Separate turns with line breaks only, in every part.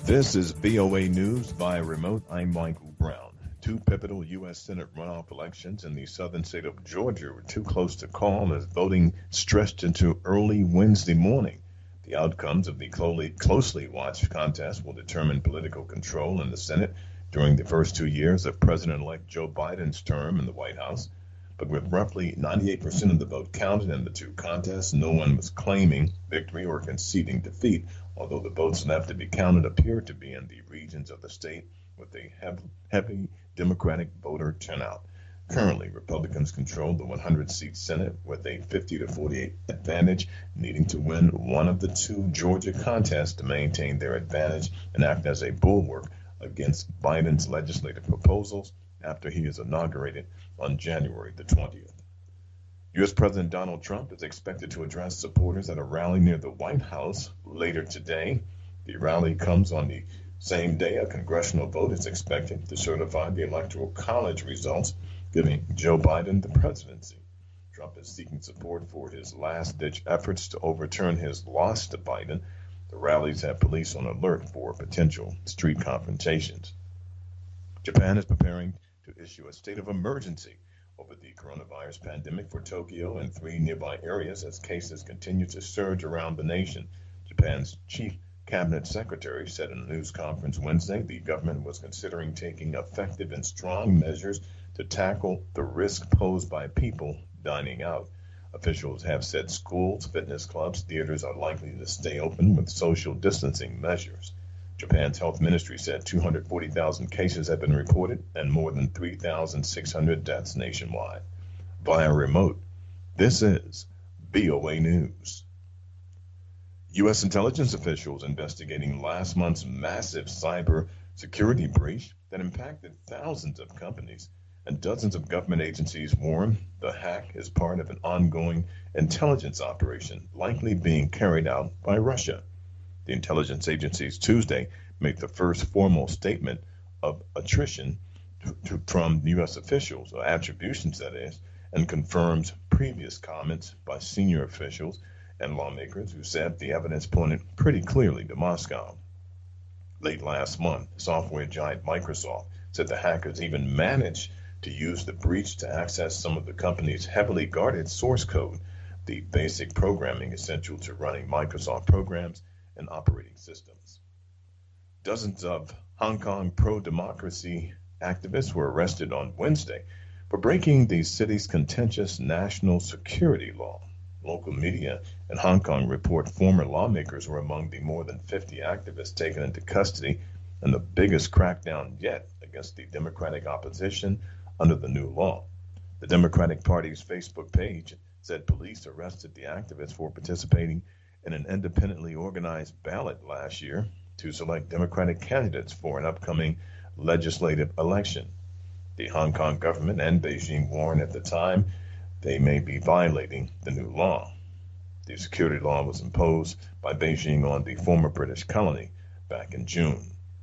This is VOA News via remote. I'm Michael Brown. Two pivotal U.S. Senate runoff elections in the southern state of Georgia were too close to call as voting stretched into early Wednesday morning. The outcomes of the closely watched contest will determine political control in the Senate during the first 2 years of President-elect Joe Biden's term in the White House. But with roughly 98% of the vote counted in the two contests, no one was claiming victory or conceding defeat, although the votes left to be counted appear to be in the regions of the state with a heavy Democratic voter turnout. Currently, Republicans control the 100-seat Senate with a 50-48 advantage, needing to win one of the two Georgia contests to maintain their advantage and act as a bulwark against Biden's legislative proposals after he is inaugurated on January the 20th. U.S. President Donald Trump is expected to address supporters at a rally near the White House later today. The rally comes on the same day a congressional vote is expected to certify the Electoral College results, giving Joe Biden the presidency. Trump is seeking support for his last-ditch efforts to overturn his loss to Biden. The rallies have police on alert for potential street confrontations. Japan is preparing to issue a state of emergency over the coronavirus pandemic for Tokyo and 3 nearby areas as cases continue to surge around the nation. Japan's chief cabinet secretary said in a news conference Wednesday the government was considering taking effective and strong measures to tackle the risk posed by people dining out. Officials have said schools, fitness clubs, theaters are likely to stay open with social distancing measures. Japan's health ministry said 240,000 cases have been reported and more than 3,600 deaths nationwide. Via remote, this is VOA News. U.S. intelligence officials investigating last month's massive cyber security breach that impacted thousands of companies and dozens of government agencies warn the hack is part of an ongoing intelligence operation likely being carried out by Russia. The intelligence agencies Tuesday made the first formal statement of attrition from U.S. officials, or attributions that is, and confirms previous comments by senior officials and lawmakers who said the evidence pointed pretty clearly to Moscow. Late last month, software giant Microsoft said the hackers even managed to use the breach to access some of the company's heavily guarded source code, the basic programming essential to running Microsoft programs and operating systems. Dozens of Hong Kong pro-democracy activists were arrested on Wednesday for breaking the city's contentious national security law. Local media in Hong Kong report former lawmakers were among the more than 50 activists taken into custody in the biggest crackdown yet against the Democratic opposition under the new law. The Democratic Party's Facebook page said police arrested the activists for participating in an independently organized ballot last year to select Democratic candidates for an upcoming legislative election. The Hong Kong government and Beijing warned at the time they may be violating the new law. The security law was imposed by Beijing on the former British colony back in June.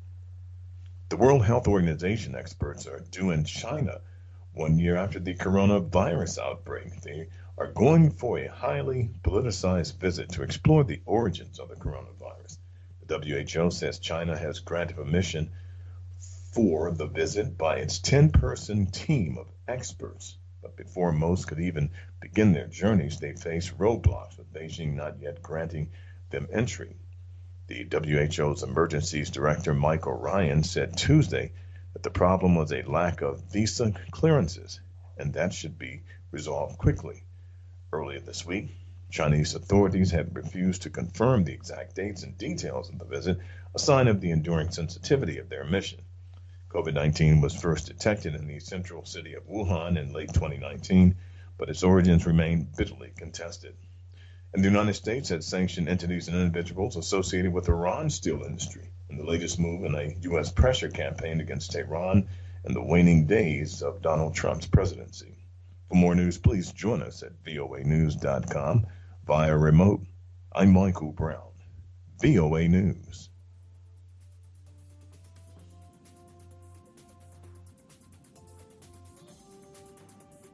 The World Health Organization experts are due in China 1 year after the coronavirus outbreak. They are going for a highly politicized visit to explore the origins of the coronavirus. The WHO says China has granted permission for the visit by its 10-person team of experts. But before most could even begin their journeys, they face roadblocks, with Beijing not yet granting them entry. The WHO's emergencies director, Michael Ryan, said Tuesday that the problem was a lack of visa clearances, and that should be resolved quickly. Earlier this week, Chinese authorities had refused to confirm the exact dates and details of the visit, a sign of the enduring sensitivity of their mission. COVID-19 was first detected in the central city of Wuhan in late 2019, but its origins remain bitterly contested. And the United States had sanctioned entities and individuals associated with Iran's steel industry in the latest move in a U.S. pressure campaign against Tehran in the waning days of Donald Trump's presidency. For more news, please join us at voanews.com via remote. I'm Michael Brown, VOA News.